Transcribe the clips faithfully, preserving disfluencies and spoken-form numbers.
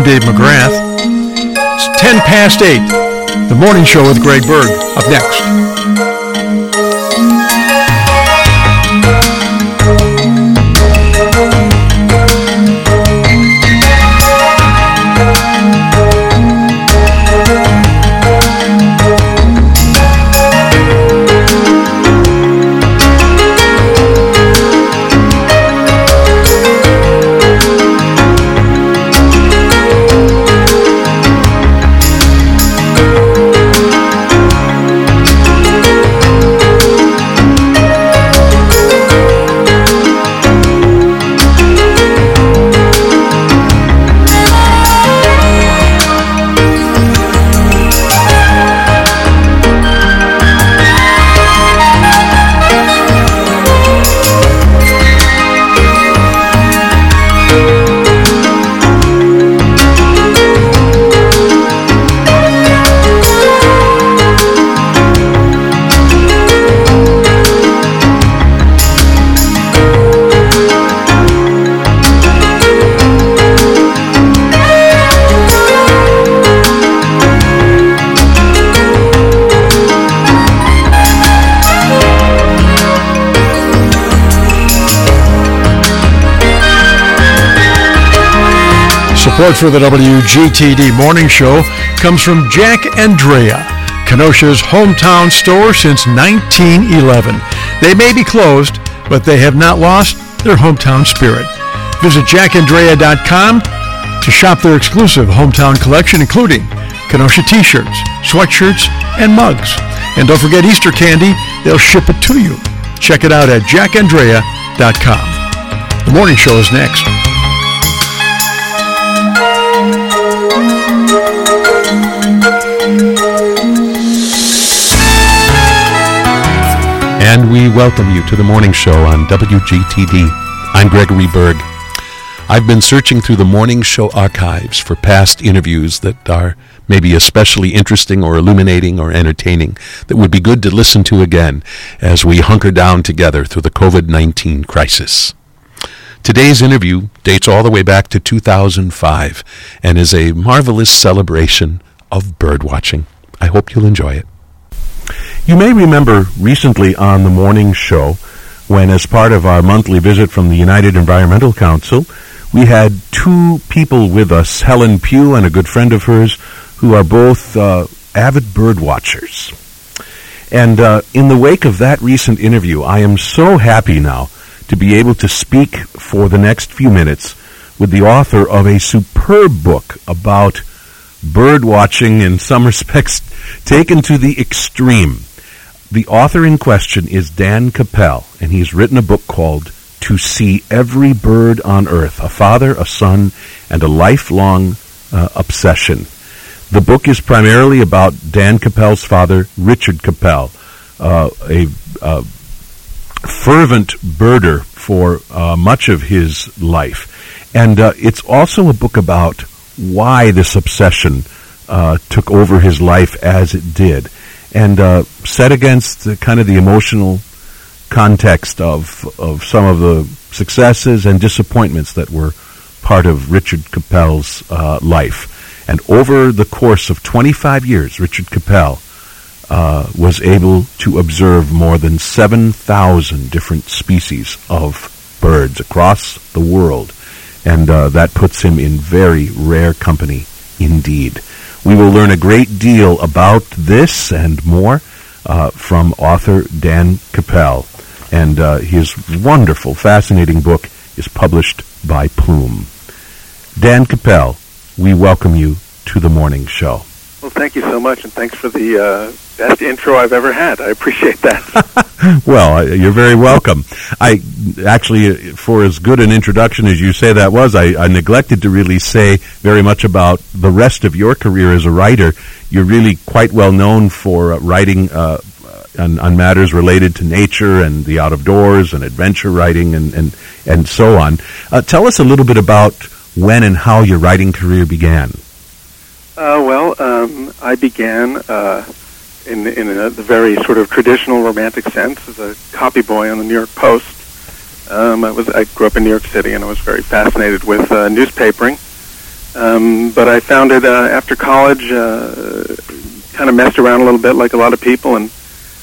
Dave McGrath. It's ten past eight. The Morning Show with Greg Berg. Up next. Support for the W G T D Morning Show comes from Jack Andrea, Kenosha's hometown store since nineteen eleven. They may be closed, but they have not lost their hometown spirit. Visit jack andrea dot com to shop their exclusive hometown collection, including Kenosha t-shirts, sweatshirts, and mugs. And don't forget Easter candy. They'll ship it to you. Check it out at jack andrea dot com. The Morning Show is next. And we welcome you to the Morning Show on W G T D. I'm Gregory Berg. I've been searching through the Morning Show archives for past interviews that are maybe especially interesting or illuminating or entertaining that would be good to listen to again as we hunker down together through the covid nineteen crisis. Today's interview dates all the way back to two thousand five and is a marvelous celebration of bird watching. I hope you'll enjoy it. You may remember recently on the Morning Show when, as part of our monthly visit from the United Environmental Council, we had two people with us, Helen Pugh and a good friend of hers, who are both uh, avid bird watchers. And uh, in the wake of that recent interview, I am so happy now to be able to speak for the next few minutes with the author of a superb book about bird watching, in some respects taken to the extreme. The author in question is Dan Capel, and he's written a book called To See Every Bird on Earth, a father, a son, and a lifelong uh, obsession. The book is primarily about Dan Capel's father, Richard Capel, uh, a uh, fervent birder for uh, much of his life. And uh, it's also a book about why this obsession uh, took over his life as it did, and uh, set against the, kind of the emotional context of of some of the successes and disappointments that were part of Richard Capel's uh, life. And over the course of twenty-five years, Richard Capel uh, was able to observe more than seven thousand different species of birds across the world. And uh, that puts him in very rare company indeed. We will learn a great deal about this and more uh, from author Dan Capel. And uh, his wonderful, fascinating book is published by Plume. Dan Capel, we welcome you to the Morning Show. Well, thank you so much, and thanks for the uh, best intro I've ever had. I appreciate that. Well, you're very welcome. I actually, for as good an introduction as you say that was, I, I neglected to really say very much about the rest of your career as a writer. You're really quite well known for uh, writing uh, on, on matters related to nature and the out of doors and adventure writing and, and, and so on. Uh, tell us a little bit about when and how your writing career began. Uh, well, um, I began uh, in, in a, the very sort of traditional romantic sense as a copy boy on the New York Post. Um, I was I grew up in New York City, and I was very fascinated with uh, newspapering. Um, but I found it uh, after college, uh, kind of messed around a little bit like a lot of people, and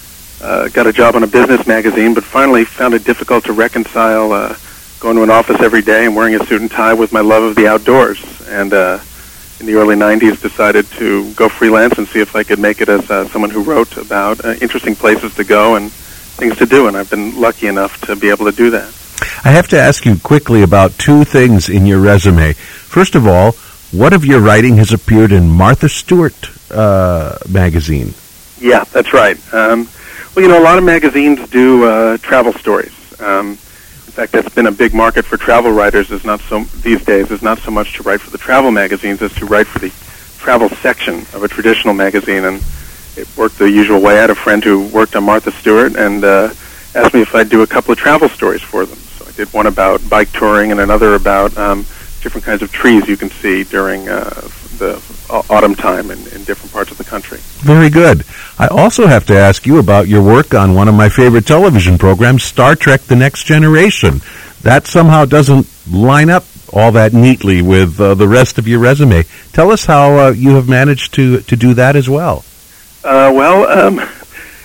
uh, got a job on a business magazine, but finally found it difficult to reconcile uh, going to an office every day and wearing a suit and tie with my love of the outdoors. And uh, in the early nineties, decided to go freelance and see if I could make it as uh, someone who wrote about uh, interesting places to go and things to do, and I've been lucky enough to be able to do that. I have to ask you quickly about two things in your resume. First of all, what of your writing has appeared in Martha Stewart uh, magazine? Yeah, that's right. Um, well, you know, a lot of magazines do uh, travel stories. Um, in fact, that's been a big market for travel writers. Is not so these days. Is not so much to write for the travel magazines as to write for the travel section of a traditional magazine. And it worked the usual way. I had a friend who worked on Martha Stewart and uh, asked me if I'd do a couple of travel stories for them. So I did one about bike touring and another about um, different kinds of trees you can see during uh, the autumn time in, in different parts of the country. Very good. I also have to ask you about your work on one of my favorite television programs, Star Trek The Next Generation. That somehow doesn't line up all that neatly with uh, the rest of your resume. Tell us how uh, you have managed to, to do that as well. Uh, well, um, uh,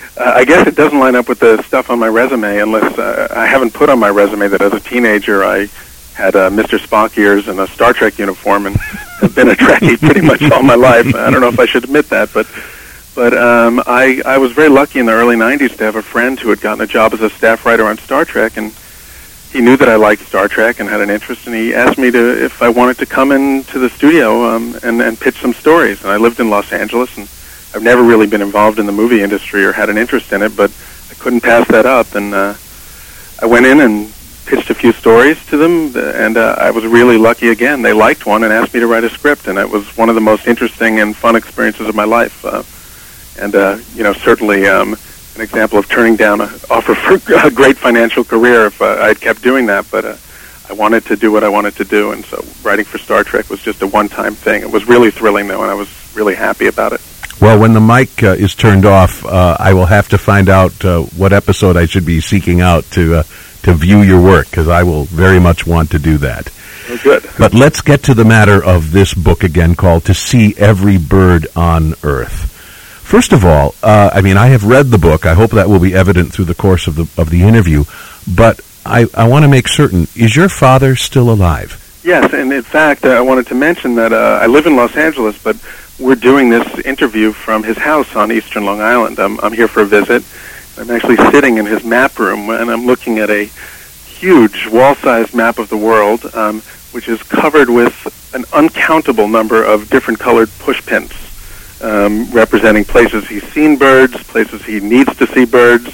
I guess it doesn't line up with the stuff on my resume unless uh, I haven't put on my resume that as a teenager I had uh, Mister Spock ears and a Star Trek uniform and have been a Trekkie pretty much all my life. I don't know if I should admit that, but but um, I, I was very lucky in the early nineties to have a friend who had gotten a job as a staff writer on Star Trek, and he knew that I liked Star Trek and had an interest, and he asked me to if I wanted to come into the studio um, and, and pitch some stories. And I lived in Los Angeles, and I've never really been involved in the movie industry or had an interest in it, but I couldn't pass that up. And uh, I went in and pitched a few stories to them, and uh, I was really lucky again. They liked one and asked me to write a script, and it was one of the most interesting and fun experiences of my life. Uh, and, uh, you know, certainly um, an example of turning down an offer for a great financial career if uh, I had kept doing that, but uh, I wanted to do what I wanted to do, and so writing for Star Trek was just a one-time thing. It was really thrilling, though, and I was really happy about it. Well, when the mic uh, is turned off, uh, I will have to find out uh, what episode I should be seeking out to uh, to view your work, because I will very much want to do that. Oh, good. But let's get to the matter of this book again, called To See Every Bird on Earth. First of all, uh, I mean, I have read the book. I hope that will be evident through the course of the of the interview. But I, I want to make certain, is your father still alive? Yes, and in fact, uh, I wanted to mention that uh, I live in Los Angeles, but we're doing this interview from his house on Eastern Long Island. I'm, I'm here for a visit. I'm actually sitting in his map room, and I'm looking at a huge wall-sized map of the world, um, which is covered with an uncountable number of different colored push pins, um, representing places he's seen birds, places he needs to see birds.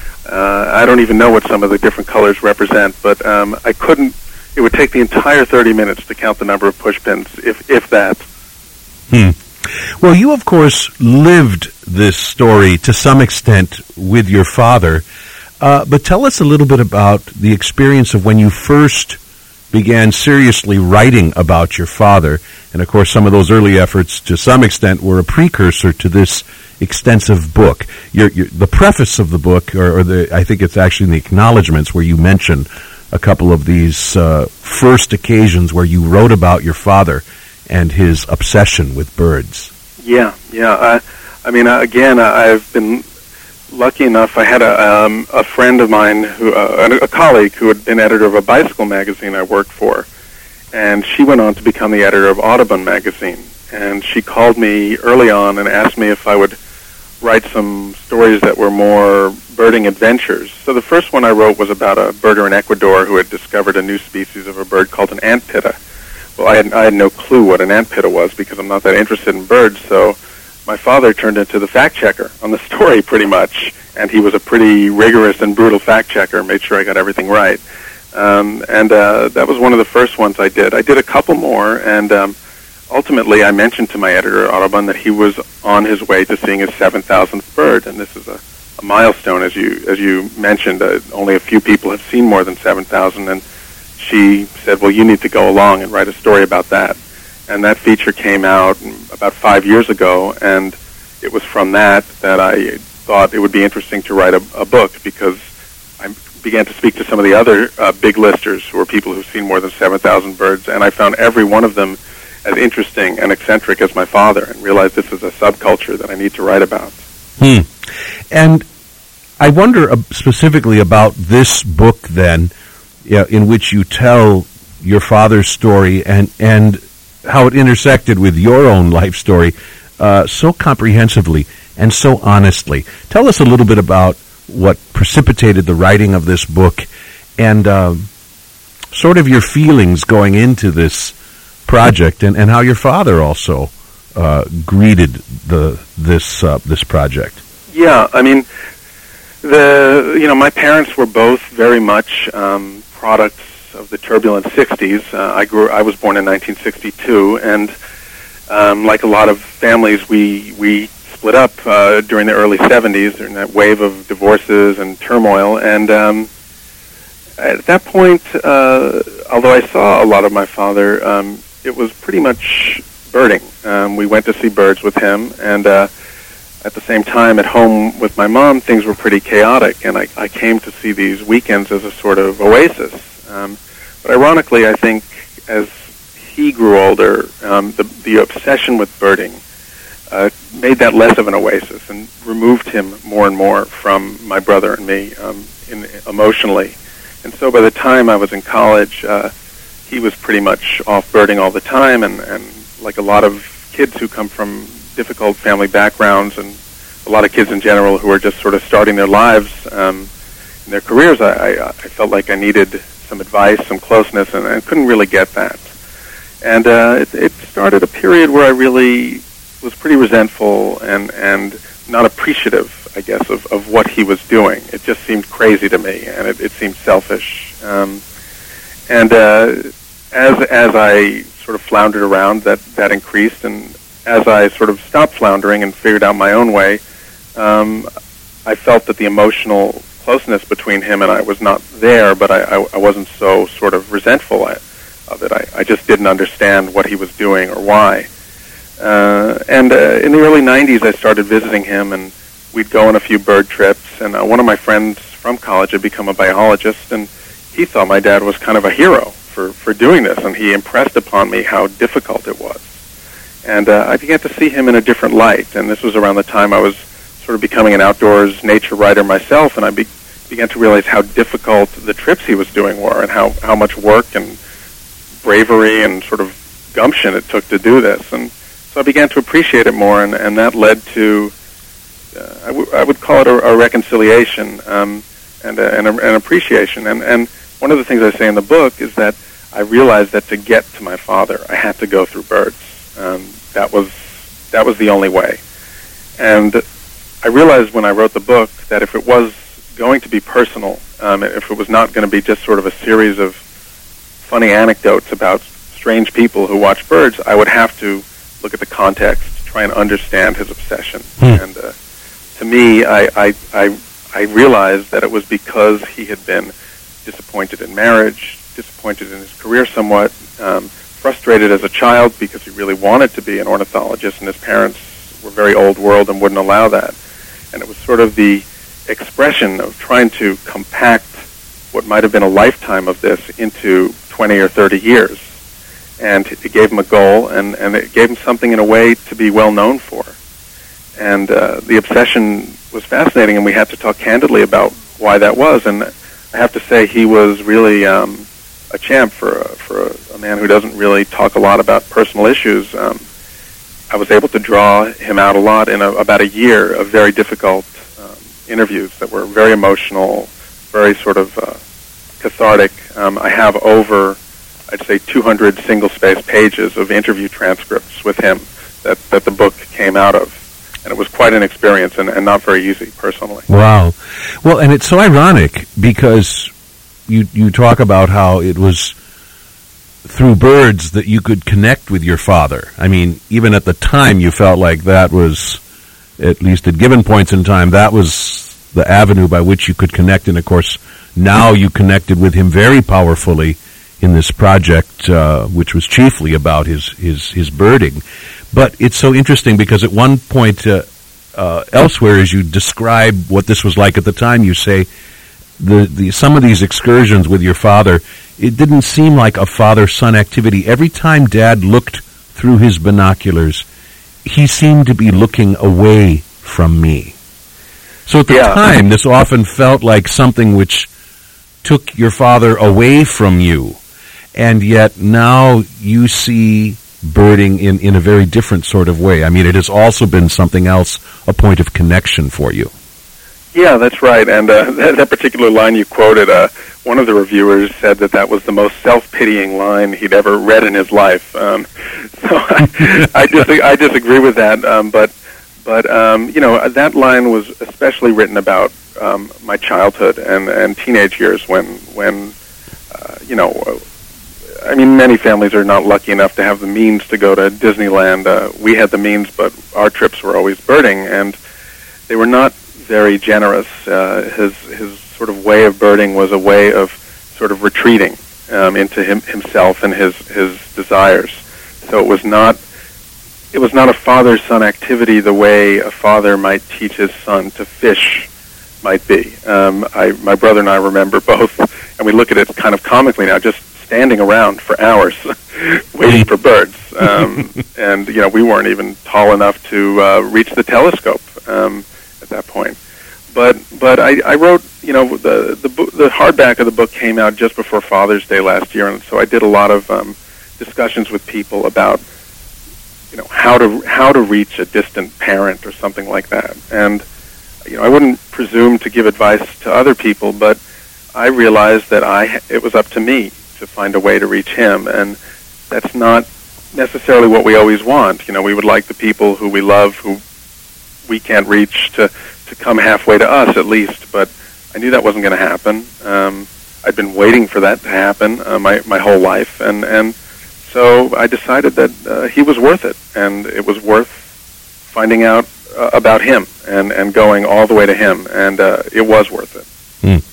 Uh, I don't even know what some of the different colors represent, but um, I couldn't. It would take the entire thirty minutes to count the number of push pins, if if that. Hmm. Well, you, of course, lived this story to some extent with your father, uh, but tell us a little bit about the experience of when you first began seriously writing about your father. And, of course, some of those early efforts, to some extent, were a precursor to this extensive book. Your, your, the preface of the book, or, or the, I think it's actually in the acknowledgments where you mention a couple of these uh, first occasions where you wrote about your father and his obsession with birds. Yeah, yeah. Uh, I mean, uh, again, uh, I've been lucky enough. I had a um, a friend of mine, who uh, a colleague who had been editor of a bicycle magazine I worked for, and she went on to become the editor of Audubon magazine. And she called me early on and asked me if I would write some stories that were more birding adventures. So the first one I wrote was about a birder in Ecuador who had discovered a new species of a bird called an ant pitta. Well, I had, I had no clue what an ant pitta was because I'm not that interested in birds, so my father turned into the fact checker on the story pretty much, and he was a pretty rigorous and brutal fact checker, made sure I got everything right. Um, and uh, that was one of the first ones I did. I did a couple more, and um, ultimately I mentioned to my editor, Audubon, that he was on his way to seeing his seven thousandth bird, and this is a, a milestone, as you as you mentioned. Uh, only a few people have seen more than seven thousand, and she said, well, you need to go along and write a story about that. And that feature came out about five years ago, and it was from that that I thought it would be interesting to write a, a book, because I began to speak to some of the other uh, big listers who are people who've seen more than seven thousand birds, and I found every one of them as interesting and eccentric as my father, and realized this is a subculture that I need to write about. Hmm. And I wonder uh, specifically about this book, then, yeah, in which you tell your father's story and and how it intersected with your own life story uh, so comprehensively and so honestly. Tell us a little bit about what precipitated the writing of this book and uh, sort of your feelings going into this project, and, and how your father also uh, greeted the this uh, this project. Yeah, I mean, the you know my parents were both very much um, products of the turbulent sixties. Uh, I grew. I was born in nineteen sixty-two, and um, like a lot of families, we we split up uh, during the early seventies, during that wave of divorces and turmoil. And um, at that point, uh, although I saw a lot of my father, um, it was pretty much birding. Um, we went to see birds with him, and uh, at the same time, at home with my mom, things were pretty chaotic, and I, I came to see these weekends as a sort of oasis. Um, but ironically, I think as he grew older, um, the, the obsession with birding uh, made that less of an oasis and removed him more and more from my brother and me um, in, emotionally. And so by the time I was in college, uh, he was pretty much off birding all the time, and, and like a lot of kids who come from difficult family backgrounds, and a lot of kids in general who are just sort of starting their lives um, in their careers, I, I, I felt like I needed some advice, some closeness, and I couldn't really get that. And uh, it, it started a period where I really was pretty resentful and, and not appreciative, I guess, of, of what he was doing. It just seemed crazy to me, and it, it seemed selfish. Um, and uh, as as I sort of floundered around, that, that increased, and as I sort of stopped floundering and figured out my own way, um, I felt that the emotional closeness between him and I was not there, but I, I, I wasn't so sort of resentful of it. I, I just didn't understand what he was doing or why. Uh, and uh, in the early nineties, I started visiting him, and we'd go on a few bird trips, and uh, one of my friends from college had become a biologist, and he thought my dad was kind of a hero for, for doing this, and he impressed upon me how difficult it was. And uh, I began to see him in a different light, and this was around the time I was sort of becoming an outdoors nature writer myself, and I be- began to realize how difficult the trips he was doing were, and how, how much work and bravery and sort of gumption it took to do this. And so I began to appreciate it more, and, and that led to, uh, I, w- I would call it a, a reconciliation um, and, a, and a, an appreciation. And, and one of the things I say in the book is that I realized that to get to my father, I had to go through birds. Um, that was that was the only way. And I realized when I wrote the book that if it was going to be personal, um, if it was not going to be just sort of a series of funny anecdotes about strange people who watch birds, I would have to look at the context, try and understand his obsession. Hmm. And uh, to me, I, I, I, I realized that it was because he had been disappointed in marriage, disappointed in his career somewhat, um, frustrated as a child because he really wanted to be an ornithologist, and his parents were very old world and wouldn't allow that. And it was sort of the expression of trying to compact what might have been a lifetime of this into twenty or thirty years. And it gave him a goal, and, and it gave him something in a way to be well known for. And uh, the obsession was fascinating, and we had to talk candidly about why that was. And I have to say he was really um, a champ for a, for a, a man who doesn't really talk a lot about personal issues. Um, I was able to draw him out a lot in a, about a year of very difficult um, interviews that were very emotional, very sort of uh, cathartic. Um, I have over, I'd say, two hundred single-space pages of interview transcripts with him that, that the book came out of. And it was quite an experience, and, and not very easy, personally. Wow. Well, and it's so ironic because you you talk about how it was through birds that you could connect with your father. I mean, even at the time you felt like that was, at least at given points in time, that was the avenue by which you could connect. And, of course, now you connected with him very powerfully in this project, uh, which was chiefly about his, his, his birding. But it's so interesting because at one point uh, uh, elsewhere, as you describe what this was like at the time, you say the, the some of these excursions with your father, it didn't seem like a father-son activity. Every time Dad looked through his binoculars, he seemed to be looking away from me. So at the Yeah. time, this often felt like something which took your father away from you. And yet now you see birding in, in a very different sort of way. I mean, it has also been something else, a point of connection for you. Yeah, that's right. And uh, that, that particular line you quoted, uh, one of the reviewers said that that was the most self-pitying line he'd ever read in his life. Um, so I, I, dis- I disagree with that. Um, but, but um, you know, that line was especially written about um, my childhood and, and teenage years when, when uh, you know, I mean, many families are not lucky enough to have the means to go to Disneyland. Uh, we had the means, but our trips were always birding, and they were not very generous. Uh, his his sort of way of birding was a way of sort of retreating um, into him, himself and his his desires. So it was not it was not a father-son activity the way a father might teach his son to fish might be. Um, I my brother and I remember both, and we look at it kind of comically now, just standing around for hours waiting for birds. Um, and, you know, we weren't even tall enough to uh, reach the telescope um, at that point. But but I, I wrote, you know, the, the the hardback of the book came out just before Father's Day last year, and so I did a lot of um, discussions with people about, you know, how to how to reach a distant parent or something like that. And, you know, I wouldn't presume to give advice to other people, but I realized that I it was up to me to find a way to reach him, and that's not necessarily what we always want. You know, we would like the people who we love, who we can't reach, to, to come halfway to us at least, but I knew that wasn't going to happen. Um, I'd been waiting for that to happen uh, my, my whole life, and, and so I decided that uh, he was worth it, and it was worth finding out uh, about him and, and going all the way to him, and uh, it was worth it. Hmm.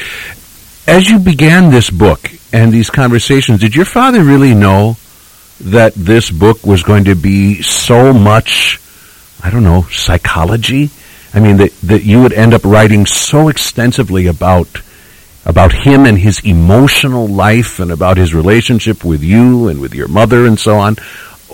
As you began this book and these conversations, did your father really know that this book was going to be so much, I don't know, psychology? I mean, that, that you would end up writing so extensively about about him and his emotional life and about his relationship with you and with your mother and so on.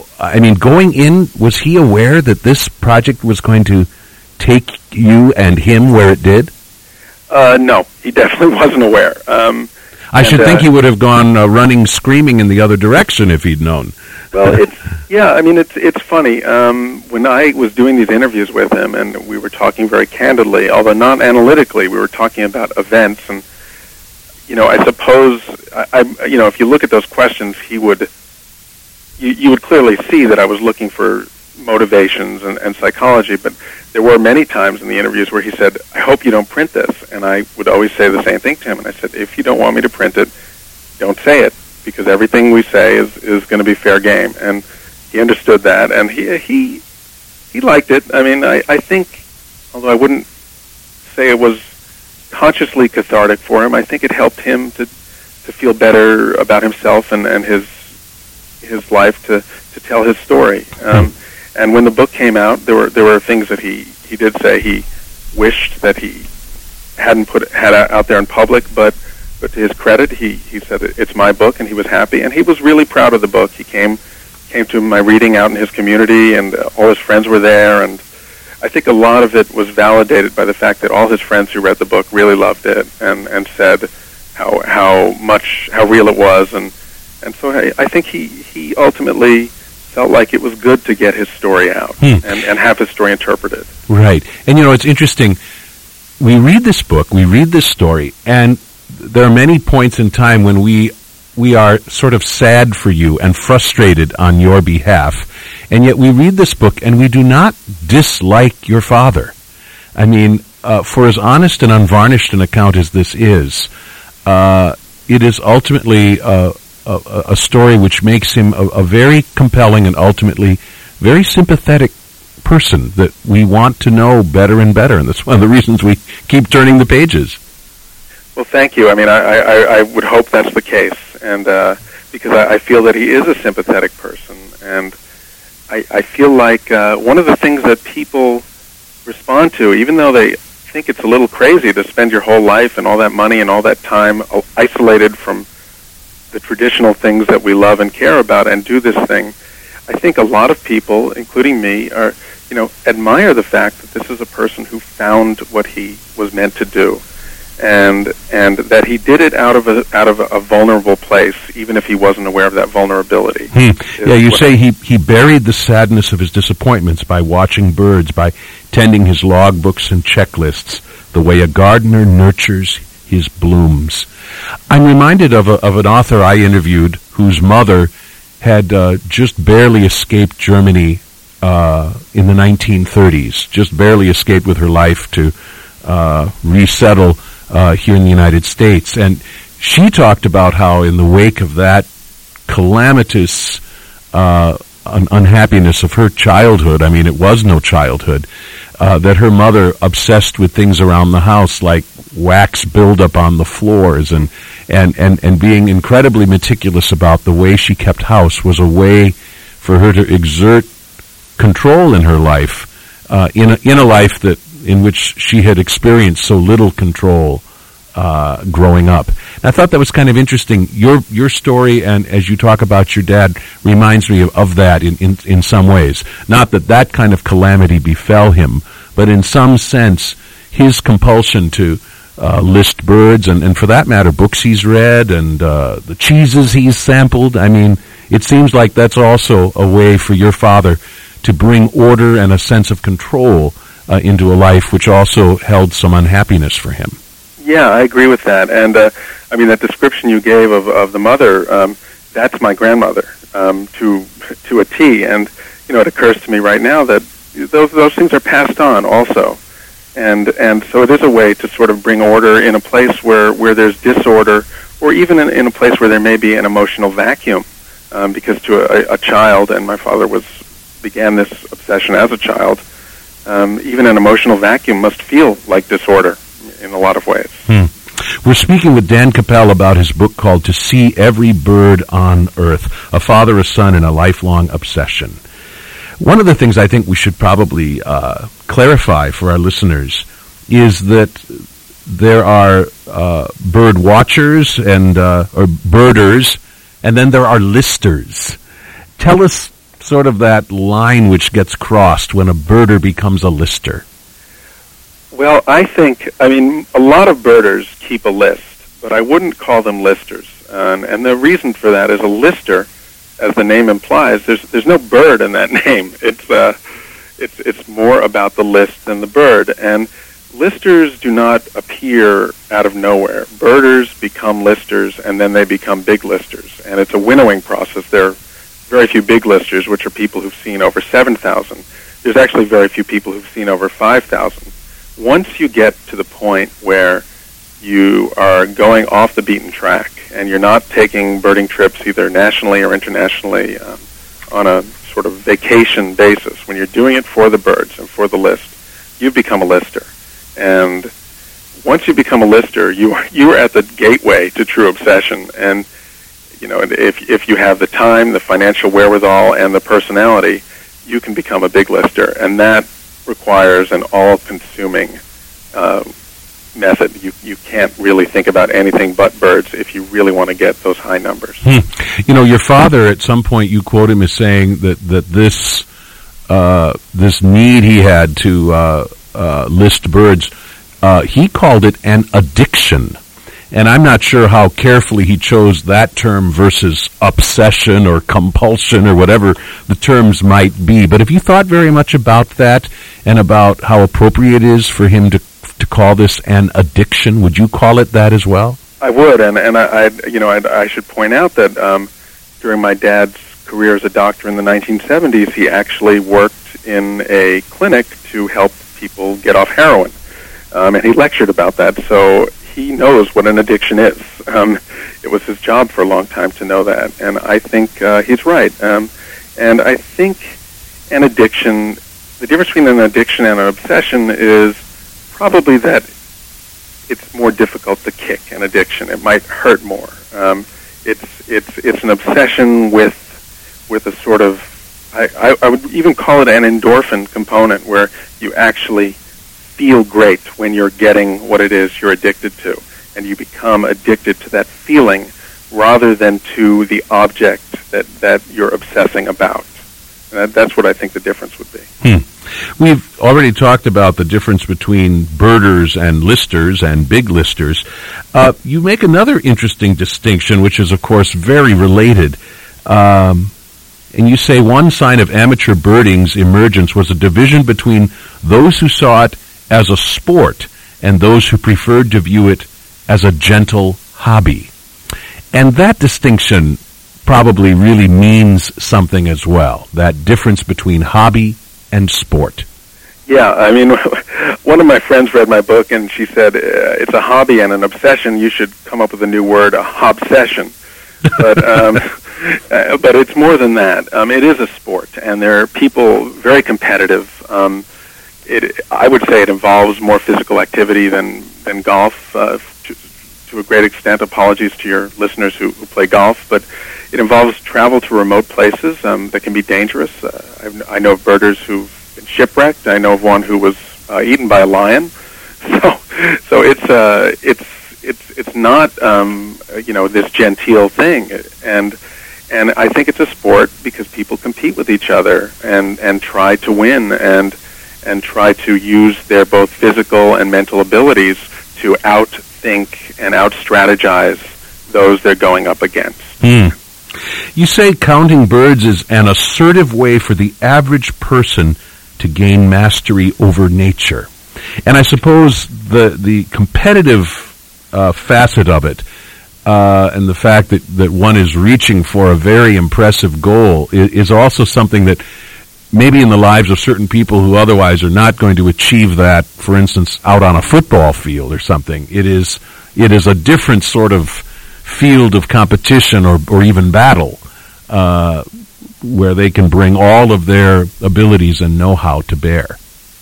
I mean, going in, was he aware that this project was going to take you and him where it did? Uh, no, he definitely wasn't aware. Um, I and, should think uh, he would have gone uh, running, screaming in the other direction if he'd known. Well, it's yeah. I mean, it's it's funny. Um, when I was doing these interviews with him, and we were talking very candidly, although not analytically, we were talking about events, and you know, I suppose I, I you know, if you look at those questions, he would you, you would clearly see that I was looking for motivations and, and psychology, but there were many times in the interviews where he said, I hope you don't print this. And I would always say the same thing to him. And I said, if you don't want me to print it, don't say it, because everything we say is, is going to be fair game. And he understood that, and he he he liked it. I mean, I, I think, although I wouldn't say it was consciously cathartic for him, I think it helped him to to feel better about himself and, and his his life, to, to tell his story. Um, And when the book came out, there were there were things that he, he did say he wished that he hadn't put had out there in public, but but to his credit, he, he said it's my book, and he was happy, and he was really proud of the book. He came came to my reading out in his community, and uh, all his friends were there, and I think a lot of it was validated by the fact that all his friends who read the book really loved it and, and said how how much how real it was, and and so I, I think he he ultimately felt like it was good to get his story out hmm. and, and have his story interpreted. Right. And, you know, it's interesting. We read this book, we read this story, and there are many points in time when we we are sort of sad for you and frustrated on your behalf, and yet we read this book and we do not dislike your father. I mean, uh, for as honest and unvarnished an account as this is, uh, it is ultimately uh, A, a story which makes him a, a very compelling and ultimately very sympathetic person that we want to know better and better, and that's one of the reasons we keep turning the pages. Well, thank you. I mean, I, I, I would hope that's the case, and uh, because I, I feel that he is a sympathetic person, and I, I feel like uh, one of the things that people respond to, even though they think it's a little crazy to spend your whole life and all that money and all that time isolated from the traditional things that we love and care about and do this thing, I think a lot of people, including me, are, you know, admire the fact that this is a person who found what he was meant to do, and and that he did it out of a out of a vulnerable place, even if he wasn't aware of that vulnerability. Hmm. Yeah, you say he he buried the sadness of his disappointments by watching birds, by tending his logbooks and checklists, the way a gardener nurtures his blooms. I'm reminded of a, of an author I interviewed whose mother had uh, just barely escaped Germany uh, in the nineteen thirties, just barely escaped with her life to uh, resettle uh, here in the United States. And she talked about how in the wake of that calamitous uh, un- unhappiness of her childhood, I mean, it was no childhood, uh, that her mother obsessed with things around the house like wax buildup on the floors and, and, and, and being incredibly meticulous about the way she kept house was a way for her to exert control in her life, uh, in a, in a life that in which she had experienced so little control uh, growing up. And I thought that was kind of interesting. Your your story, and as you talk about your dad, reminds me of, of that in, in, in some ways. Not that that kind of calamity befell him, but in some sense, his compulsion to uh, list birds, and, and for that matter, books he's read, and uh, the cheeses he's sampled. I mean, it seems like that's also a way for your father to bring order and a sense of control uh, into a life which also held some unhappiness for him. Yeah, I agree with that. And, uh, I mean, that description you gave of, of the mother, um, that's my grandmother, um, to to a T. And, you know, it occurs to me right now that those those things are passed on also. And and so it is a way to sort of bring order in a place where, where there's disorder, or even in, in a place where there may be an emotional vacuum. Um, because to a, a child, and my father was began this obsession as a child, um, even an emotional vacuum must feel like disorder in a lot of ways. Hmm. We're speaking with Dan Capel about his book called To See Every Bird on Earth, A Father, a Son, and a Lifelong Obsession. One of the things I think we should probably uh, clarify for our listeners is that there are uh, bird watchers and uh, or birders, and then there are listers. Tell us sort of that line which gets crossed when a birder becomes a lister. Well, I think, I mean, a lot of birders keep a list, but I wouldn't call them listers. Um, and the reason for that is a lister, as the name implies, there's there's no bird in that name. It's uh, it's it's more about the list than the bird. And listers do not appear out of nowhere. Birders become listers, and then they become big listers. And it's a winnowing process. There are very few big listers, which are people who've seen over seven thousand. There's actually very few people who've seen over five thousand. Once you get to the point where you are going off the beaten track and you're not taking birding trips either nationally or internationally um, on a sort of vacation basis, when you're doing it for the birds and for the list, you've become a lister. And once you become a lister, you are, you are at the gateway to true obsession. And, you know, if if you have the time, the financial wherewithal, and the personality, you can become a big lister. And that requires an all-consuming uh, method. You you can't really think about anything but birds if you really want to get those high numbers. Hmm. You know, your father, at some point, you quote him as saying that that this uh, this need he had to uh, uh, list birds, uh, he called it an addiction. And I'm not sure how carefully he chose that term versus obsession or compulsion or whatever the terms might be. But have you thought very much about that and about how appropriate it is for him to to call this an addiction? Would you call it that as well? I would, and and I, I you know I, I should point out that um, during my dad's career as a doctor in the nineteen seventies, he actually worked in a clinic to help people get off heroin, um, and he lectured about that. So he knows what an addiction is. Um, it was his job for a long time to know that, and I think uh, he's right. Um, and I think an addiction, the difference between an addiction and an obsession is probably that it's more difficult to kick an addiction. It might hurt more. Um, it's it's it's an obsession with with a sort of, I, I, I would even call it an endorphin component, where you actually feel great when you're getting what it is you're addicted to, and you become addicted to that feeling rather than to the object that, that you're obsessing about. And that, that's what I think the difference would be. Hmm. We've already talked about the difference between birders and listers and big listers. Uh, you make another interesting distinction, which is, of course, very related. Um, and you say one sign of amateur birding's emergence was a division between those who saw it as a sport and those who preferred to view it as a gentle hobby. And that distinction probably really means something as well, that difference between hobby and sport. Yeah, I mean, one of my friends read my book, and she said, uh, it's a hobby and an obsession. You should come up with a new word, a hobsession. But um, uh, but it's more than that. Um, it is a sport, and there are people very competitive. Um, it, I would say it involves more physical activity than, than golf, uh, to, to a great extent. Apologies to your listeners who, who play golf, but it involves travel to remote places um, that can be dangerous. Uh, I've, I know of birders who've been shipwrecked. I know of one who was uh, eaten by a lion. So, so it's uh, it's it's it's not um, you know this genteel thing, and and I think it's a sport because people compete with each other and and try to win and and try to use their both physical and mental abilities to outthink and out-strategize those they're going up against. Mm. You say counting birds is an assertive way for the average person to gain mastery over nature. And I suppose the the competitive uh, facet of it uh, and the fact that, that one is reaching for a very impressive goal is, is also something that maybe in the lives of certain people who otherwise are not going to achieve that, for instance, out on a football field or something. It is it is a different sort of field of competition or, or even battle uh, where they can bring all of their abilities and know-how to bear.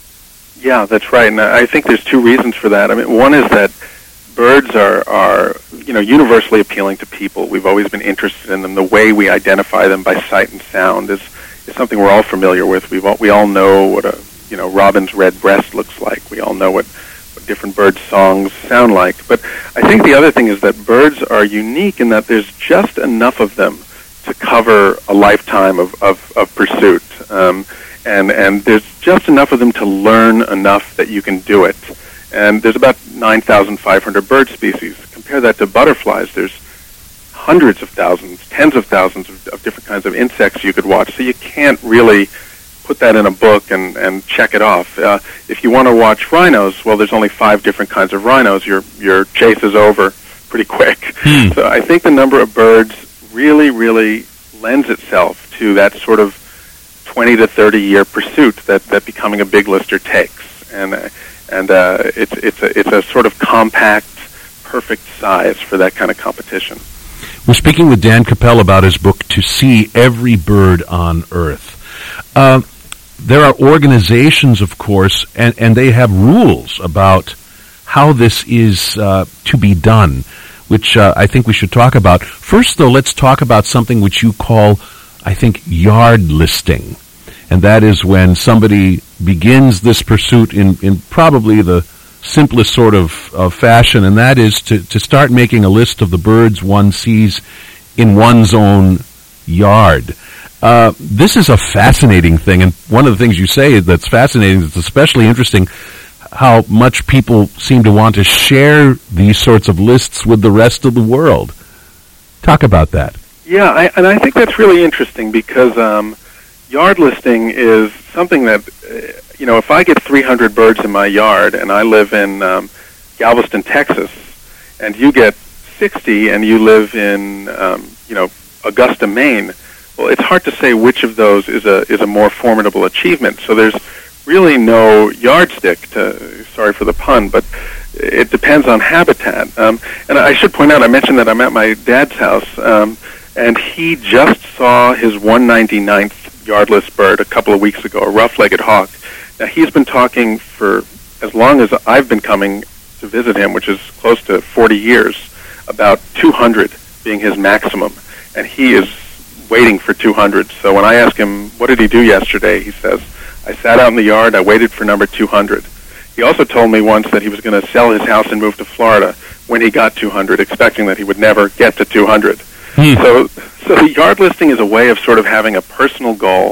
Yeah, that's right. And I think there's two reasons for that. I mean, one is that birds are, are you know, universally appealing to people. We've always been interested in them. The way we identify them by sight and sound is, is something we're all familiar with. We've all, we all know what a you know robin's red breast looks like. We all know what different bird songs sound like. But I think the other thing is that birds are unique in that there's just enough of them to cover a lifetime of, of, of pursuit. Um, and, and there's just enough of them to learn enough that you can do it. And there's about nine thousand five hundred bird species. Compare that to butterflies. There's hundreds of thousands, tens of thousands of, of different kinds of insects you could watch. So you can't really put that in a book and, and check it off. Uh, if you want to watch rhinos, well, there's only five different kinds of rhinos. Your your chase is over pretty quick. Hmm. So I think the number of birds really, really lends itself to that sort of twenty to thirty year pursuit that, that becoming a big lister takes. And uh, and uh, it's it's a it's a sort of compact, perfect size for that kind of competition. We're speaking with Dan Capel about his book, To See Every Bird on Earth. Uh, There are organizations, of course, and, and they have rules about how this is uh, to be done, which uh, I think we should talk about. First, though, let's talk about something which you call, I think, yard listing. And that is when somebody begins this pursuit in, in probably the simplest sort of, of fashion, and that is to, to start making a list of the birds one sees in one's own yard. Uh, this is a fascinating thing, and one of the things you say that's fascinating, that's especially interesting, how much people seem to want to share these sorts of lists with the rest of the world. Talk about that. Yeah, I, and I think that's really interesting because um, yard listing is something that, uh, you know, if I get three hundred birds in my yard and I live in um, Galveston, Texas, and you get sixty and you live in, um, you know, Augusta, Maine, well, it's hard to say which of those is a is a more formidable achievement. So there's really no yardstick to, sorry for the pun, but it depends on habitat. Um, and I should point out, I mentioned that I'm at my dad's house, um, and he just saw his one hundred ninety-ninth yardless bird a couple of weeks ago, a rough-legged hawk. Now, he's been talking for as long as I've been coming to visit him, which is close to forty years, about two hundred being his maximum, and he is waiting for two hundred. So when I ask him, what did he do yesterday, he says, I sat out in the yard, I waited for number two hundred. He also told me once that he was going to sell his house and move to Florida when he got two hundred, expecting that he would never get to two hundred. Hmm. So, so the yard listing is a way of sort of having a personal goal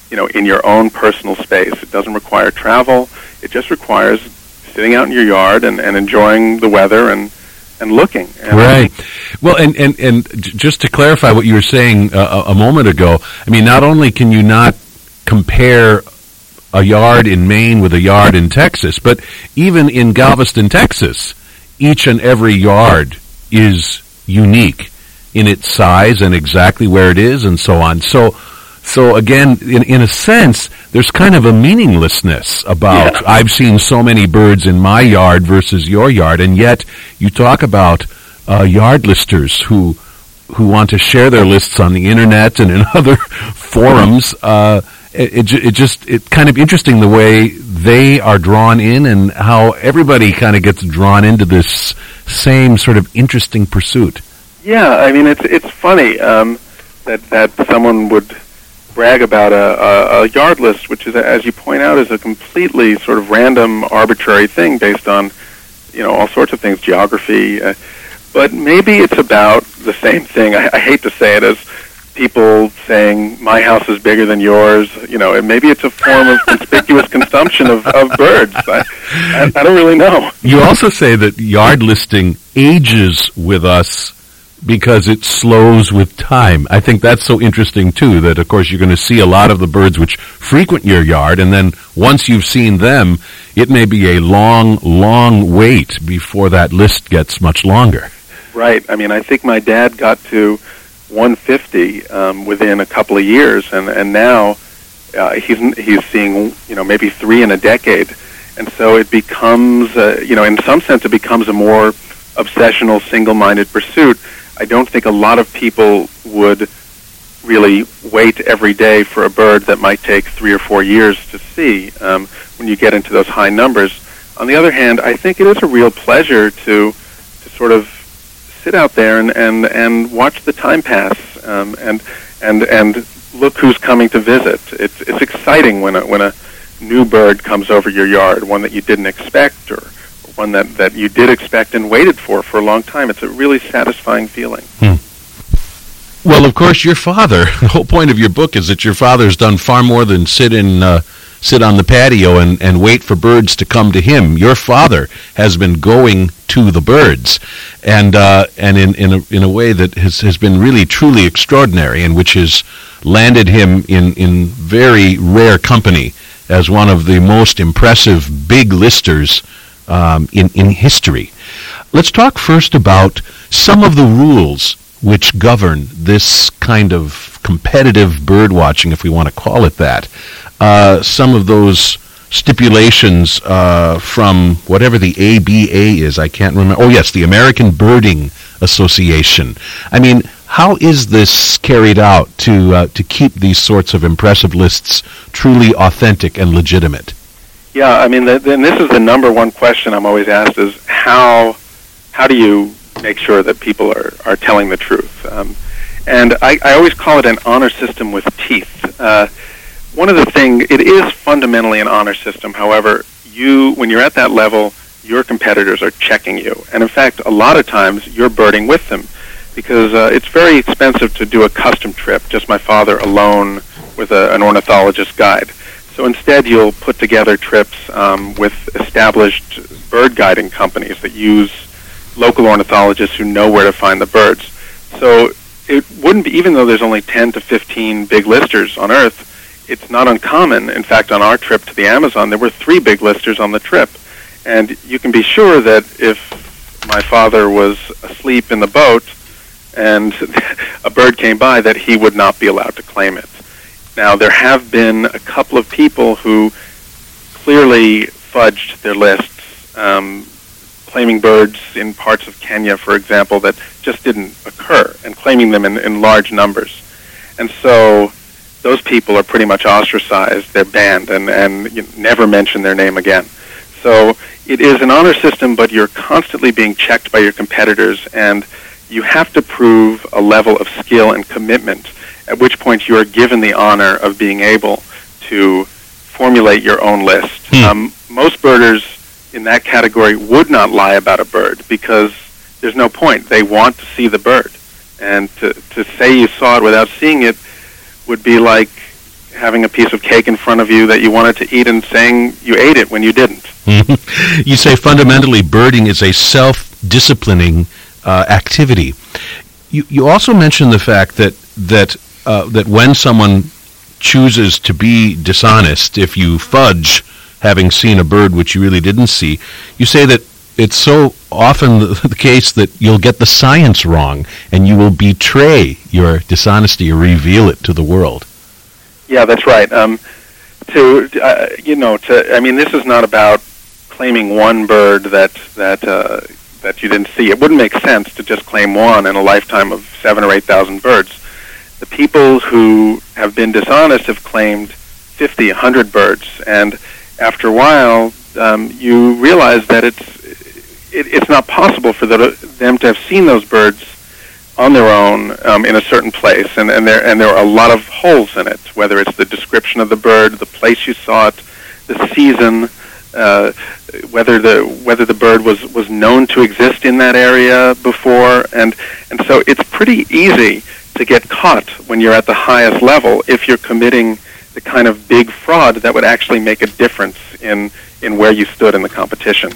you know, in your own personal space. It doesn't require travel. It just requires sitting out in your yard and, and enjoying the weather and, and looking. And right. Well, and, and, and j- just to clarify what you were saying uh, a moment ago, I mean, not only can you not compare a yard in Maine with a yard in Texas, but even in Galveston, Texas, each and every yard is unique in its size and exactly where it is and so on. So, so again, in, in a sense, there's kind of a meaninglessness about, yeah. I've seen so many birds in my yard versus your yard, and yet you talk about uh, yard listers who who want to share their lists on the internet and in other forums. Uh, it, it, it just, it's kind of interesting the way they are drawn in and how everybody kind of gets drawn into this same sort of interesting pursuit. Yeah, I mean, it's it's funny um, that that someone would brag about a, a, a yard list, which is, as you point out, is a completely sort of random, arbitrary thing based on, you know, all sorts of things, geography. Uh, but maybe it's about the same thing. I, I hate to say it, as people saying my house is bigger than yours. You know, and maybe it's a form of conspicuous consumption of, of birds. I, I, I don't really know. You also say that yard listing ages with us because it slows with time. I think that's so interesting, too, that, of course, you're going to see a lot of the birds which frequent your yard, and then once you've seen them, it may be a long, long wait before that list gets much longer. Right. I mean, I think my dad got to one fifty um, within a couple of years, and, and now uh, he's he's seeing, you know, maybe three in a decade. And so it becomes, uh, you know, in some sense it becomes a more obsessional, single-minded pursuit. I don't think a lot of people would really wait every day for a bird that might take three or four years to see um, when you get into those high numbers. On the other hand, I think it is a real pleasure to to sort of sit out there and, and, and watch the time pass um, and and and look who's coming to visit. It's it's exciting when a, when a new bird comes over your yard, one that you didn't expect or one that, that you did expect and waited for for a long time. It's a really satisfying feeling. Hmm. Well, of course, your father, the whole point of your book is that your father's done far more than sit in uh, sit on the patio and, and wait for birds to come to him. Your father has been going to the birds, and uh, and in in a, in a way that has, has been really, truly extraordinary, and which has landed him in, in very rare company as one of the most impressive big listers Um, in, in history. Let's talk first about some of the rules which govern this kind of competitive bird watching, if we want to call it that. Uh, some of those stipulations uh, from whatever the A B A is, I can't remember. Oh, yes, the American Birding Association. I mean, how is this carried out to uh, to keep these sorts of impressive lists truly authentic and legitimate? Yeah, I mean, the, and this is the number one question I'm always asked is how how do you make sure that people are, are telling the truth? Um, and I, I always call it an honor system with teeth. Uh, one of the things, it is fundamentally an honor system. However, you when you're at that level, your competitors are checking you. And in fact, a lot of times you're birding with them because uh, it's very expensive to do a custom trip, just my father alone with a, an ornithologist guide. So instead, you'll put together trips um, with established bird guiding companies that use local ornithologists who know where to find the birds. So it wouldn't be, even though there's only ten to fifteen big listers on Earth, it's not uncommon. In fact, on our trip to the Amazon, there were three big listers on the trip. And you can be sure that if my father was asleep in the boat and a bird came by, that he would not be allowed to claim it. Now, there have been a couple of people who clearly fudged their lists, um, claiming birds in parts of Kenya, for example, that just didn't occur, and claiming them in, in large numbers. And so those people are pretty much ostracized. They're banned, and, and you never mention their name again. So it is an honor system, but you're constantly being checked by your competitors, and you have to prove a level of skill and commitment, at which point you are given the honor of being able to formulate your own list. Hmm. Um, most birders in that category would not lie about a bird because there's no point. They want to see the bird. And to, to say you saw it without seeing it would be like having a piece of cake in front of you that you wanted to eat and saying you ate it when you didn't. You say fundamentally birding is a self-disciplining uh, activity. You you also mention the fact that that uh, that when someone chooses to be dishonest, if you fudge having seen a bird which you really didn't see, you say that it's so often the, the case that you'll get the science wrong and you will betray your dishonesty or reveal it to the world. Yeah, that's right. Um, to uh, you know, to I mean, this is not about claiming one bird that that uh, that you didn't see. It wouldn't make sense to just claim one in a lifetime of seven or eight thousand birds. The people who have been dishonest have claimed fifty, a hundred birds, and after a while, um, you realize that it's it, it's not possible for the, them to have seen those birds on their own um, in a certain place, and, and there and there are a lot of holes in it. Whether it's the description of the bird, the place you saw it, the season, uh, whether the whether the bird was, was known to exist in that area before, and and so it's pretty easy to get caught when you're at the highest level if you're committing the kind of big fraud that would actually make a difference in in where you stood in the competition.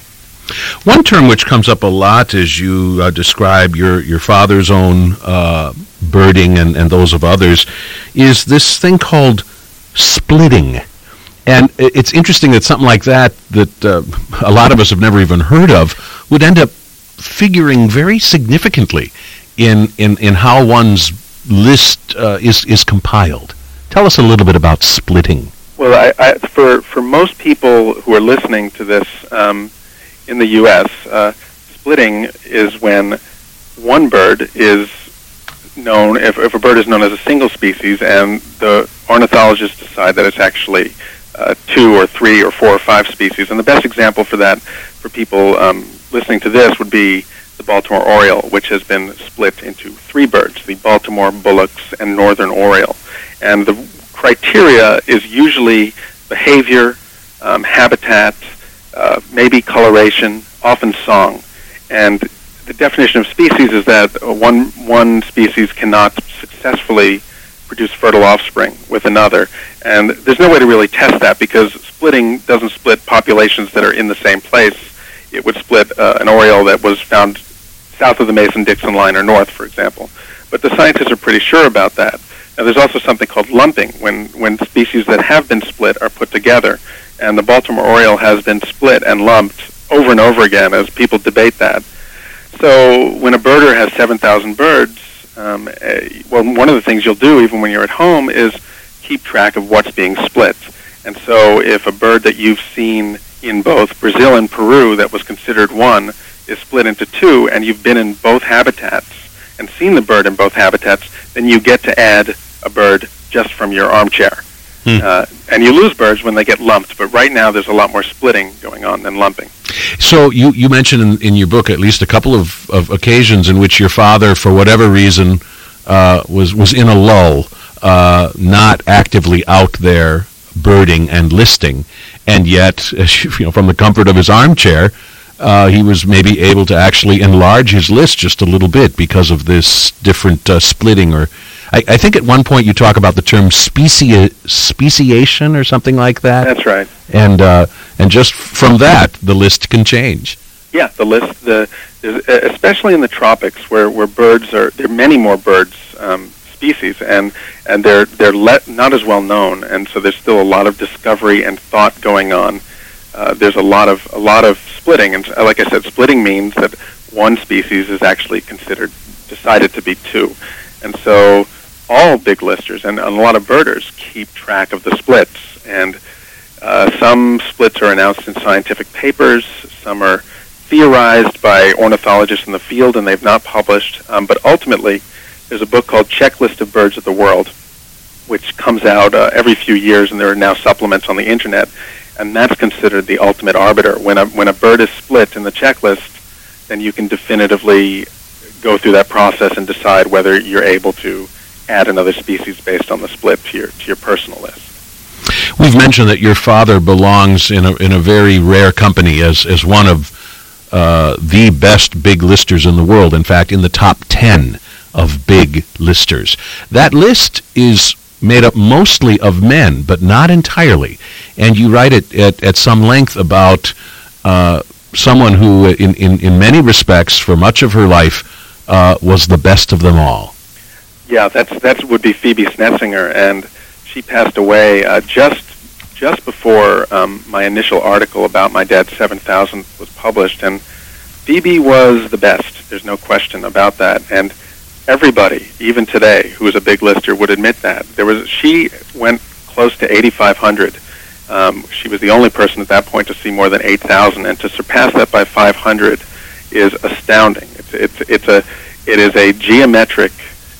One term which comes up a lot as you uh, describe your, your father's own uh, birding and, and those of others is this thing called splitting. And it's interesting that something like that, that uh, a lot of us have never even heard of, would end up figuring very significantly in, in, in how one's list uh, is, is compiled. Tell us a little bit about splitting. Well, I, I, for, for most people who are listening to this, um, in the U S, uh, splitting is when one bird is known, if, if a bird is known as a single species, and the ornithologists decide that it's actually uh, two or three or four or five species. And the best example for that, for people um, listening to this, would be the Baltimore oriole, which has been split into three birds, the Baltimore bullocks and northern oriole. And the criteria is usually behavior, um, habitat, Uh, maybe coloration, often song. And the definition of species is that uh, one one species cannot successfully produce fertile offspring with another. And there's no way to really test that because splitting doesn't split populations that are in the same place. It would split uh, an oriole that was found south of the Mason-Dixon line or north, for example. But the scientists are pretty sure about that. Now, there's also something called lumping, when, when species that have been split are put together. And the Baltimore oriole has been split and lumped over and over again as people debate that. So when a birder has seven thousand birds, um, uh, well, one of the things you'll do even when you're at home is keep track of what's being split. And so if a bird that you've seen in both Brazil and Peru that was considered one is split into two, and you've been in both habitats and seen the bird in both habitats, then you get to add a bird just from your armchair. Hmm. Uh, and you lose birds when they get lumped, but right now there's a lot more splitting going on than lumping. So you, you mentioned in, in your book at least a couple of, of occasions in which your father, for whatever reason, uh, was, was in a lull, uh, not actively out there birding and listing, and yet, you know, from the comfort of his armchair, uh, he was maybe able to actually enlarge his list just a little bit because of this different uh, splitting or I, I think at one point you talk about the term specia, speciation or something like that. That's right. And uh, and just from that, the list can change. Yeah, the list, the especially in the tropics where, where birds are, there are many more birds um, species, and and they're they're let, not as well known, and so there's still a lot of discovery and thought going on. Uh, there's a lot of a lot of splitting, and like I said, splitting means that one species is actually considered decided to be two, and so all big listers and, and a lot of birders keep track of the splits, and uh, some splits are announced in scientific papers, some are theorized by ornithologists in the field and they've not published, um, but ultimately there's a book called Checklist of Birds of the World, which comes out uh, every few years, and there are now supplements on the internet, and that's considered the ultimate arbiter. When a, when a bird is split in the checklist, then you can definitively go through that process and decide whether you're able to add another species based on the split to your to your personal list. We've mentioned that your father belongs in a in a very rare company as as one of uh, the best big listers in the world. In fact, in the top ten of big listers. That list is made up mostly of men, but not entirely. And you write it at, at some length about uh, someone who, in, in, in many respects, for much of her life, uh, was the best of them all. Yeah, that's that would be Phoebe Snetzinger, and she passed away uh, just just before um, my initial article about my dad's seven thousand was published. And Phoebe was the best. There's no question about that. And everybody, even today, who is a big lister, would admit that. There was she went close to eighty-five hundred. Um, she was the only person at that point to see more than eight thousand, and to surpass that by five hundred is astounding. It's it's it's a it is a geometric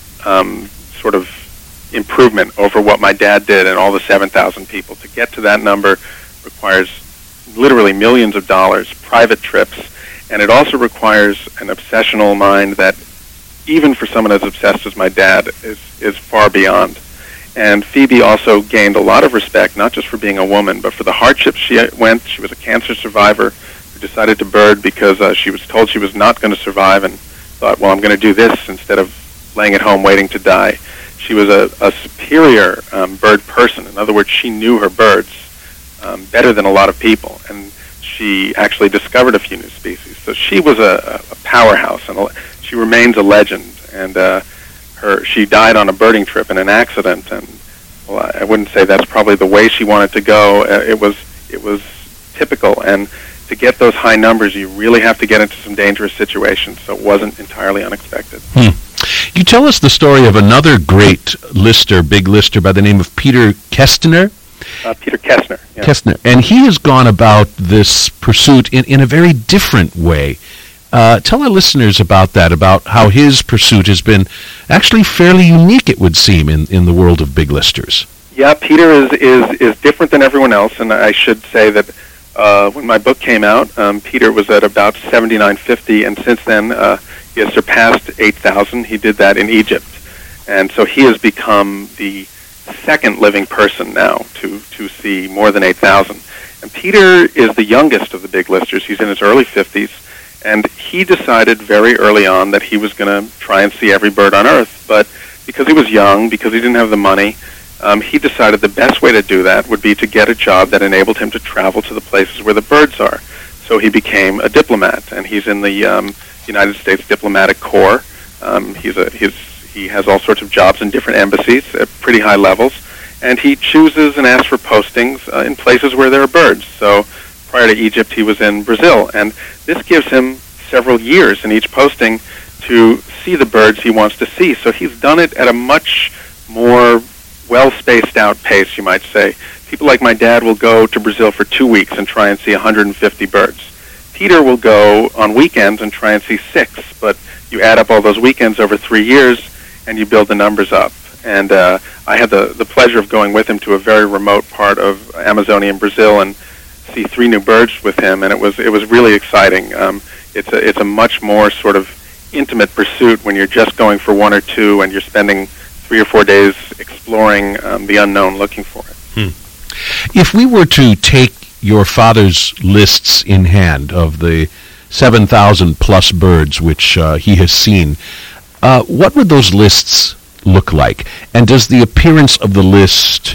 um, sort of improvement over what my dad did and all the seven thousand people. To get to that number requires literally millions of dollars, private trips, and it also requires an obsessional mind that, even for someone as obsessed as my dad, is, is far beyond. And Phoebe also gained a lot of respect, not just for being a woman, but for the hardships she went. She was a cancer survivor who decided to bird because uh, she was told she was not going to survive and thought, well, I'm going to do this instead of laying at home waiting to die. She was a, a superior um, bird person. In other words, she knew her birds um, better than a lot of people, and she actually discovered a few new species. So she was a, a powerhouse, and a, she remains a legend. And uh, her she died on a birding trip in an accident, and well, I, I wouldn't say that's probably the way she wanted to go. Uh, it was it was typical, and to get those high numbers, you really have to get into some dangerous situations. So it wasn't entirely unexpected. Hmm. You tell us the story of another great lister, big lister, by the name of Peter Kestner. Uh, Peter Kestner. Yeah. Kestner. And he has gone about this pursuit in, in a very different way. Uh, tell our listeners about that, about how his pursuit has been actually fairly unique, it would seem, in, in the world of big listers. Yeah, Peter is, is, is different than everyone else, and I should say that uh, when my book came out, um, Peter was at about seventy-nine fifty, and since then uh, he has surpassed eight thousand. He did that in Egypt. And so he has become the second living person now to, to see more than eight thousand. And Peter is the youngest of the big listers. He's in his early fifties. And he decided very early on that he was going to try and see every bird on Earth. But because he was young, because he didn't have the money, um, he decided the best way to do that would be to get a job that enabled him to travel to the places where the birds are. So he became a diplomat, and he's in the um, United States Diplomatic Corps. Um, he's a, he's, he has all sorts of jobs in different embassies at pretty high levels, and he chooses and asks for postings uh, in places where there are birds. So prior to Egypt, he was in Brazil, and this gives him several years in each posting to see the birds he wants to see. So he's done it at a much more well-spaced out pace, you might say. People like my dad will go to Brazil for two weeks and try and see one hundred fifty birds. Peter will go on weekends and try and see six, but you add up all those weekends over three years, and you build the numbers up. And uh, I had the, the pleasure of going with him to a very remote part of Amazonian Brazil and see three new birds with him, and it was it was really exciting. Um, it's a it's a much more sort of intimate pursuit when you're just going for one or two, and you're spending three or four days exploring um, the unknown, looking for it. Hmm. If we were to take your father's lists in hand of the seven thousand plus birds which uh, he has seen, uh, what would those lists look like? And does the appearance of the list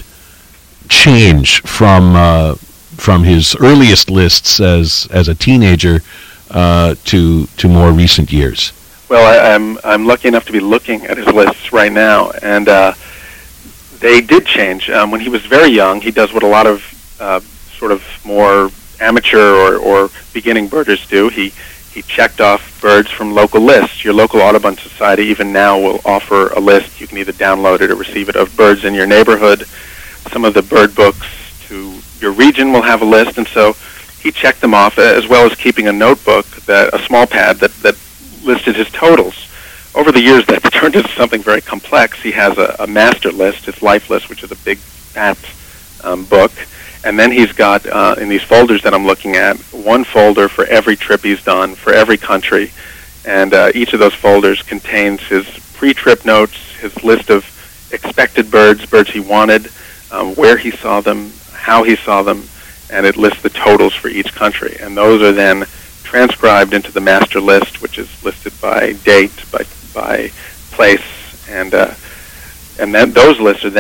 change from uh, from his earliest lists as as a teenager uh, to to more recent years? Well, I, I'm I'm lucky enough to be looking at his lists right now, and uh, they did change. Um, when he was very young, he does what a lot of uh, sort of more amateur or, or beginning birders do. He he checked off birds from local lists. Your local Audubon Society even now will offer a list. You can either download it or receive it of birds in your neighborhood. Some of the bird books to your region will have a list, and so he checked them off, as well as keeping a notebook, that a small pad that, that listed his totals. Over the years, that's turned into something very complex. He has a, a master list, his life list, which is a big, fat um, book. And then he's got, uh, in these folders that I'm looking at, one folder for every trip he's done, for every country. And uh, each of those folders contains his pre-trip notes, his list of expected birds, birds he wanted, um, where he saw them, how he saw them, and it lists the totals for each country. And those are then transcribed into the master list, which is listed by date, by by place, and uh, and then those lists are then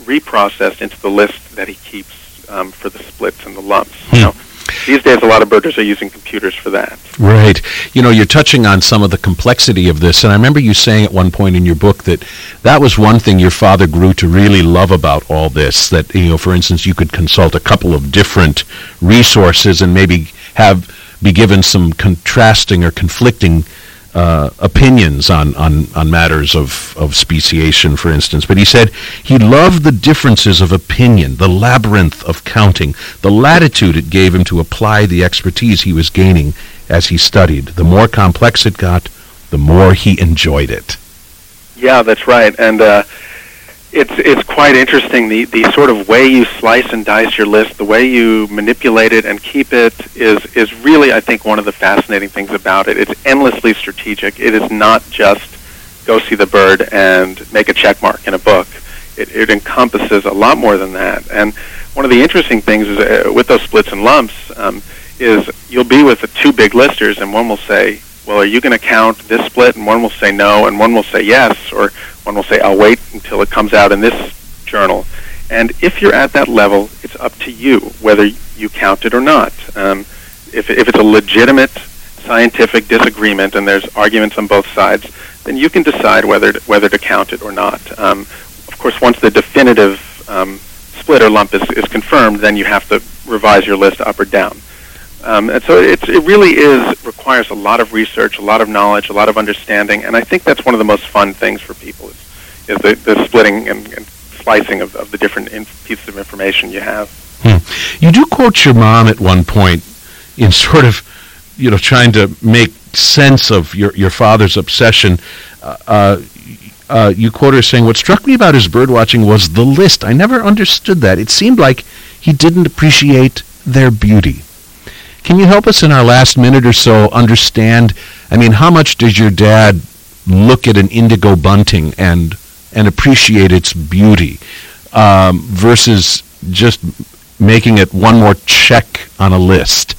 reprocessed into the list that he keeps um, for the splits and the lumps. Hmm. You know, these days, a lot of birders are using computers for that. Right. You know, you're touching on some of the complexity of this, and I remember you saying at one point in your book that that was one thing your father grew to really love about all this, that, you know, for instance, you could consult a couple of different resources and maybe have be given some contrasting or conflicting uh, opinions on, on, on matters of, of speciation, for instance. But he said he loved the differences of opinion, the labyrinth of counting, the latitude it gave him to apply the expertise he was gaining as he studied. The more complex it got, the more he enjoyed it. Yeah, that's right. And uh, it's it's quite interesting. The, the sort of way you slice and dice your list, the way you manipulate it and keep it is, is really, I think, one of the fascinating things about it. It's endlessly strategic. It is not just go see the bird and make a check mark in a book. It, it encompasses a lot more than that. And one of the interesting things is uh, with those splits and lumps um, is you'll be with the two big listers, and one will say, well, are you going to count this split? And one will say no, and one will say yes, or one will say, I'll wait until it comes out in this journal. And if you're at that level, it's up to you whether you count it or not. Um, if, if it's a legitimate scientific disagreement and there's arguments on both sides, then you can decide whether to, whether to count it or not. Um, of course, once the definitive um, split or lump is, is confirmed, then you have to revise your list up or down. Um, and so it's, it really is requires a lot of research, a lot of knowledge, a lot of understanding, and I think that's one of the most fun things for people is, is the, the splitting and, and slicing of, of the different in, pieces of information you have. Hmm. You do quote your mom at one point in sort of, you know, trying to make sense of your, your father's obsession. Uh, uh, uh, you quote her saying, what struck me about his birdwatching was the list. I never understood that. It seemed like he didn't appreciate their beauty. Can you help us in our last minute or so understand, I mean, how much does your dad look at an indigo bunting and and appreciate its beauty um, versus just making it one more check on a list?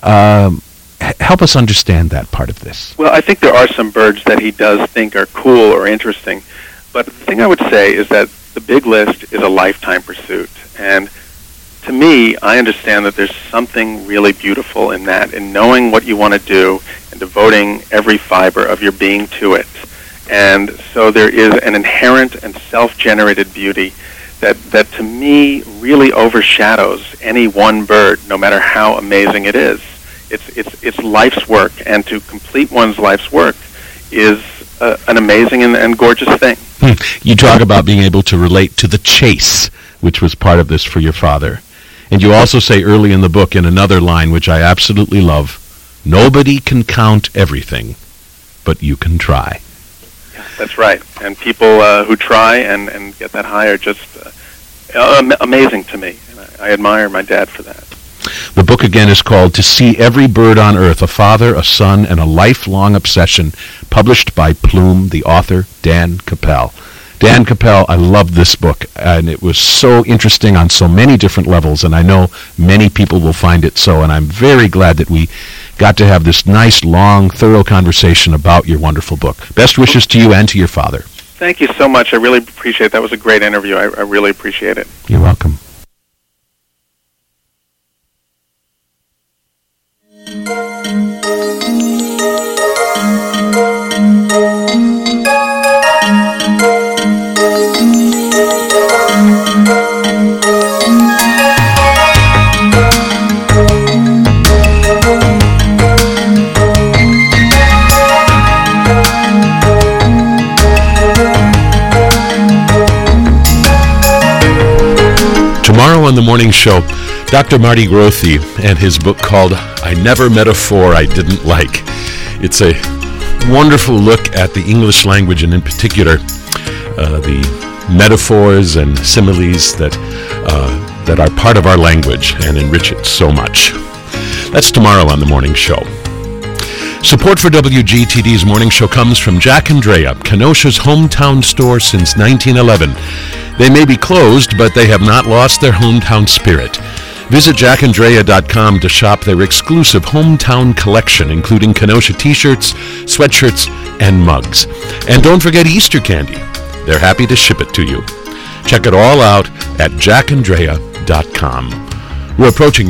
Um, h- help us understand that part of this. Well, I think there are some birds that he does think are cool or interesting, but the thing I would say is that the big list is a lifetime pursuit, and to me, I understand that there's something really beautiful in that, in knowing what you want to do and devoting every fiber of your being to it. And so there is an inherent and self-generated beauty that, that to me really overshadows any one bird, no matter how amazing it is. It's, it's, it's life's work, and to complete one's life's work is uh, an amazing and, and gorgeous thing. Hmm. You talk about being able to relate to the chase, which was part of this for your father. And you also say early in the book in another line, which I absolutely love, nobody can count everything, but you can try. Yeah, that's right. And people uh, who try and, and get that high are just uh, am- amazing to me. And I, I admire my dad for that. The book again is called To See Every Bird on Earth, A Father, a Son, and a Lifelong Obsession, published by Plume, the author, Dan Capel. Dan Capel, I loved this book, and it was so interesting on so many different levels, and I know many people will find it so, and I'm very glad that we got to have this nice, long, thorough conversation about your wonderful book. Best wishes to you and to your father. Thank you so much. I really appreciate it. That was a great interview. I, I really appreciate it. You're welcome. Tomorrow on the morning show, Doctor Marty Grothe and his book called I Never Met a Four I Didn't Like. It's a wonderful look at the English language, and in particular uh, the metaphors and similes that uh, that are part of our language and enrich it so much. That's tomorrow on the morning show. Support for W G T D's morning show comes from Jack and Drea, Kenosha's hometown store since nineteen eleven. They may be closed, but they have not lost their hometown spirit. Visit jack and drea dot com to shop their exclusive hometown collection, including Kenosha t-shirts, sweatshirts, and mugs. And don't forget Easter candy. They're happy to ship it to you. Check it all out at jack andrea dot com. We're approaching